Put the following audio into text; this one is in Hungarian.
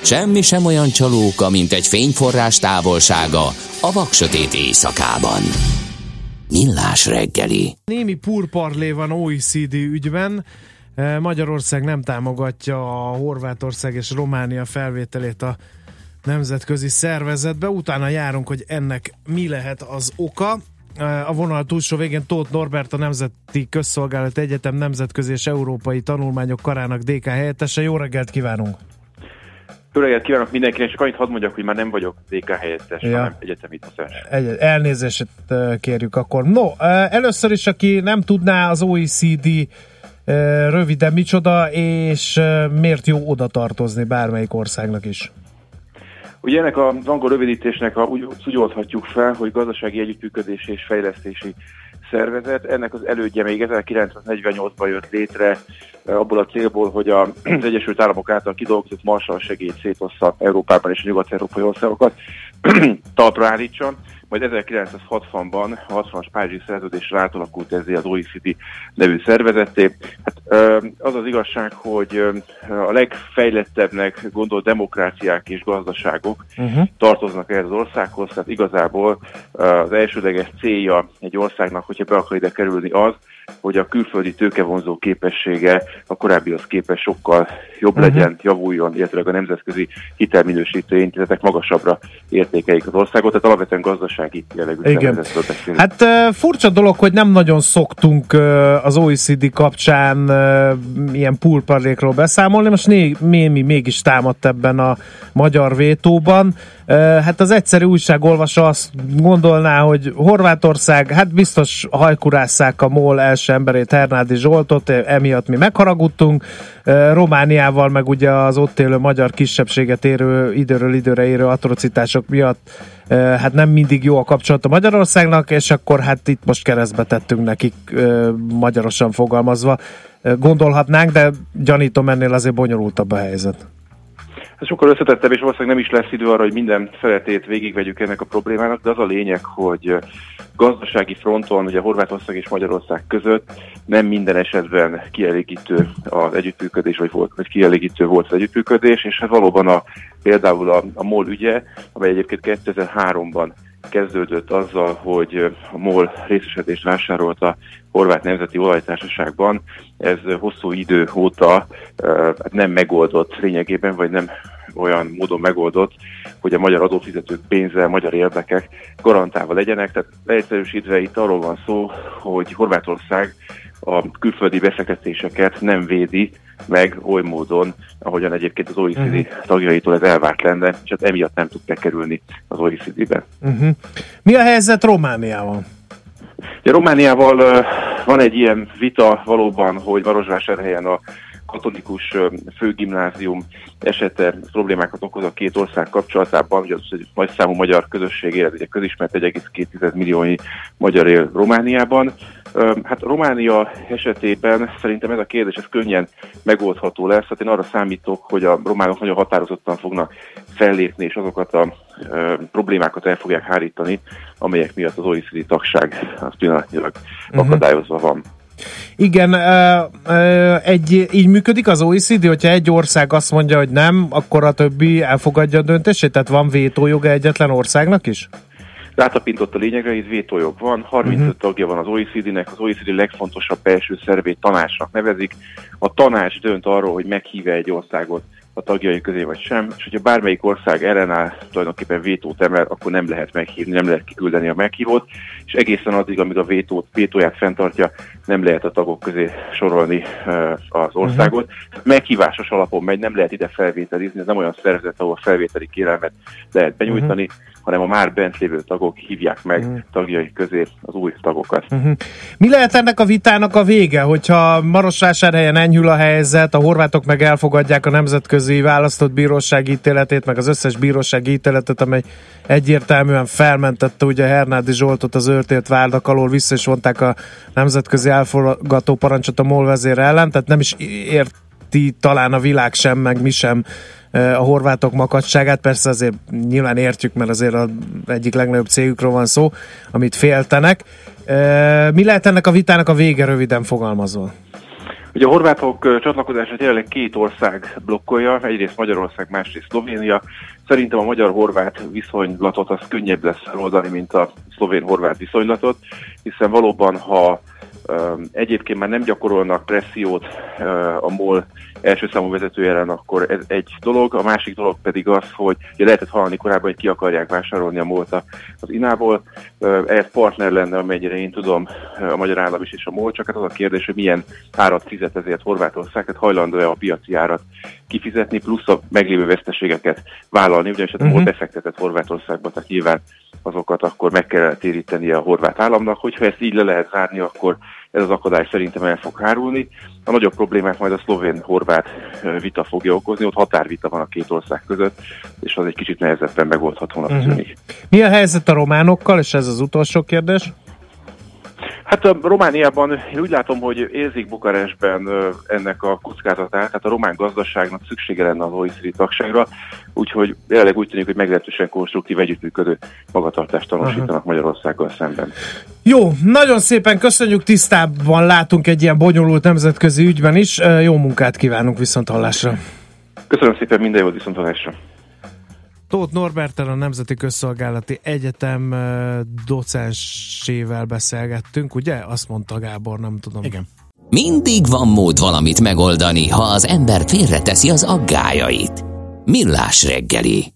Semmi sem olyan csalóka, mint egy fényforrás távolsága a vaksötét éjszakában. Millás reggeli. Némi purparlé van OECD ügyben. Magyarország nem támogatja a Horvátország és Románia felvételét a nemzetközi szervezetbe. Utána járunk, hogy ennek mi lehet az oka. A vonal túlsó végén Tóth Norbert, a Nemzeti Közszolgálati Egyetem nemzetközi és európai tanulmányok karának DK helyettese. Jó reggelt kívánunk! Jó reggelt kívánok mindenkinek, csak annyit hadd mondjak, hogy már nem vagyok DK helyettes, hanem egyetemi docens. Elnézést kérjük akkor. No, először is, aki nem tudná, az OECD röviden micsoda, és miért jó oda tartozni bármelyik országnak is? Ugye ennek az angol rövidítésnek úgy oldhatjuk fel, hogy gazdasági együttműködési és fejlesztési szervezet. Ennek az elődje még 1948-ban jött létre abból a célból, hogy az Egyesült Államok által kidolgozott Marshall segélyt szétossza Európában és a nyugat-európai országokat talpra állítson. Majd 1960-ban a 60-as Párizsi szerződésre átalakult ezzel az OECD nevű szervezetté. Hát, az az igazság, hogy a legfejlettebbnek gondolt demokráciák és gazdaságok tartoznak ehhez az országhoz, tehát igazából az elsődleges célja egy országnak, hogyha be akar ide kerülni, az, hogy a külföldi tőkevonzó képessége a korábbihoz képest sokkal jobb legyen, javuljon, illetve a nemzetközi hitelminősítő intézetek magasabbra értékeik az országot, tehát alapvetően gazdasági jellegű szervezetről beszélünk. Hát furcsa dolog, hogy nem nagyon szoktunk az OECD kapcsán ilyen pulparlékról beszámolni, most némi mégis támadt ebben a magyar vétóban. Hát az egyszerű újságolvasó azt gondolná, hogy Horvátország, hát biztos hajkurásszák a MOL első emberét, Hernádi Zsoltot, emiatt mi megharagudtunk. Romániával, meg ugye az ott élő magyar kisebbséget érő, időről időre érő atrocitások miatt hát nem mindig jó a kapcsolat a Magyarországnak, és akkor hát itt most keresztbe tettünk nekik, magyarosan fogalmazva. Gondolhatnánk, de gyanítom, ennél azért bonyolultabb a helyzet. Ez sokkal összetettebb, és valószínűleg nem is lesz idő arra, hogy minden feletét végigvegyük ennek a problémának, de az a lényeg, hogy gazdasági fronton, ugye Horvátország és Magyarország között nem minden esetben kielégítő az együttműködés, vagy kielégítő volt az együttműködés, és hát valóban például a MOL ügye, amely egyébként 2003-ban kezdődött azzal, hogy a MOL részesedést vásárolt a Horvát Nemzeti Olajtársaságban. Ez hosszú idő óta nem megoldott lényegében, vagy nem olyan módon megoldott, hogy a magyar adófizetők pénze, magyar érdekek garantálva legyenek. Tehát leegyszerűsítve itt arról van szó, hogy Horvátország a külföldi befektetéseket nem védi meg oly módon, ahogyan egyébként az OECD tagjaitól ez elvárt lenne, és hát emiatt nem tud bekerülni az OECD-be. Mi a helyzet Romániával? Ja, Romániával van egy ilyen vita valóban, hogy Marosvásárhelyen a katolikus főgimnázium esete problémákat okoz a két ország kapcsolatában, ugye az egy nagy számú magyar közösség él, ugye közismert 1,2 milliónyi magyar él Romániában. Hát Románia esetében szerintem ez a kérdés ez könnyen megoldható lesz, hát én arra számítok, hogy a románok nagyon határozottan fognak fellépni, és azokat a problémákat el fogják hárítani, amelyek miatt az OECD tagság az pillanatnyilag akadályozva van. Igen, így működik az OECD, hogyha egy ország azt mondja, hogy nem, akkor a többi elfogadja a döntését? Tehát van vétójoga egyetlen országnak is? Rátapintott a lényegre, itt vétójog van, 35 tagja van az OECD-nek, az OECD legfontosabb belső szervét tanácsnak nevezik. A tanács dönt arról, hogy meghív-e egy országot a tagjai közé vagy sem, és hogyha bármelyik ország ellenáll tulajdonképpen vétót emel, akkor nem lehet meghívni, nem lehet kiküldeni a meghívót, és egészen addig, amíg a vétóját fenntartja, nem lehet a tagok közé sorolni az országot. Meghívásos alapon megy, nem lehet ide felvételizni, ez nem olyan szervezet, ahol felvételi kérelmet lehet benyújtani, hanem a már bent lévő tagok hívják meg tagjai közé az új tagokat. Mi lehet ennek a vitának a vége, hogyha Marosvásárhelyen enyhül a helyzet, a horvátok meg elfogadják a nemzetközi választott bírósági ítéletét, meg az összes bírósági ítéletet, amely egyértelműen felmentette ugye Hernádi Zsoltot az őrtélt vádak alól, vissza is vonták a nemzetközi elfogadó parancsot a MOL vezér ellen, tehát nem is érti talán a világ sem, meg mi sem a horvátok makacságát, persze azért nyilván értjük, mert azért az egyik legnagyobb cégükről van szó, amit féltenek. Mi lehet ennek a vitának a vége, röviden fogalmazva? Ugye a horvátok csatlakozását jelenleg 2 ország blokkolja, egyrészt Magyarország, másrészt Szlovénia. Szerintem a magyar-horvát viszonylatot az könnyebb lesz feloldani, mint a szlovén-horvát viszonylatot, hiszen valóban, ha egyébként már nem gyakorolnak pressziót a MOL első számú vezető ellen, akkor ez egy dolog. A másik dolog pedig az, hogy lehetett hallani korábban, hogy ki akarják vásárolni a MOL-t az INA-ból. Ehhez partner lenne, amennyire én tudom, a magyar állam is és a MOL, csak hát az a kérdés, hogy milyen árat fizet ezért Horvátország, tehát hajlandó-e a piaci árat kifizetni, plusz a meglévő veszteségeket vállalni, ugyanis a MOL befektetett Horvátországba, tehát nyilván azokat akkor meg kell téríteni a horvát államnak. Hogyha ezt így le lehet zárni, akkor ez az akadály szerintem el fog hárulni. A nagyobb problémát majd a szlovén-horvát vita fogja okozni, ott határvita van a 2 ország között, és az egy kicsit nehezebben megoldhatónak tűnik. Mi a helyzet a románokkal, és ez az utolsó kérdés? Hát a Romániában én úgy látom, hogy érzik Bukarestben ennek a kockázatát, tehát a román gazdaságnak szüksége lenne az OECD tagságra, úgyhogy jelenleg úgy tűnik, hogy meglehetősen konstruktív együttműködő magatartást tanúsítanak Magyarországgal szemben. Jó, nagyon szépen köszönjük, tisztában látunk egy ilyen bonyolult nemzetközi ügyben is. Jó munkát kívánunk, viszonthallásra! Köszönöm szépen, minden jót, viszonthallásra! Tóth Norberttel, a Nemzeti Közszolgálati Egyetem docensével beszélgettünk, ugye? Azt mondta Gábor, nem tudom. Igen. Mindig van mód valamit megoldani, ha az ember félreteszi az aggályait. Millás reggeli.